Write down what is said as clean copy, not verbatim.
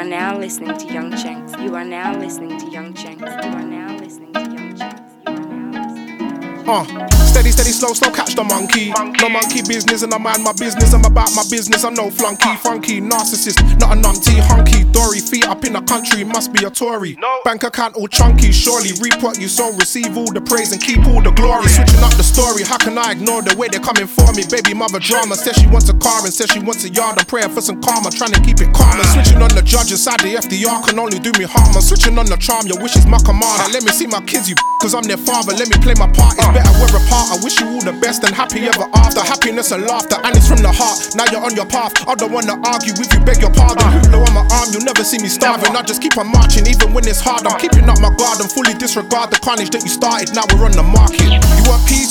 are now listening to Young Chenks. You are now listening to Young Chenks. You are now listening to Young Chenks. You are now listening to Young Chenks. Steady, slow, catch the monkey. No monkey business, and I mind my business. I'm about my business, I'm no flunky. Funky, narcissist, not a numpty. Hunky, Dory, feet up in the country, must be a Tory. Bank account all chunky, surely. Reap what you sow, receive all the praise and keep all the glory. Switching up the story, how can I ignore the way they're coming for me? Baby mother drama, says she wants a car and says she wants a yard. I'm praying for some karma, trying to keep it calm. And switching on the judge inside the FDR can only do me harm. I'm switching on the charm, your wish is my command. Let me see my kids, you cause I'm their father. Let me play my part, it's better we're apart. I wish you all the best and happy ever after. Happiness and laughter, and it's from the heart. Now you're on your path, I don't wanna argue with you, beg your pardon. Hula on my arm, you'll never see me starving. I just keep on marching, even when it's hard. I'm keeping up my guard and fully disregard the carnage that you started. Now we're on the market. You want peace,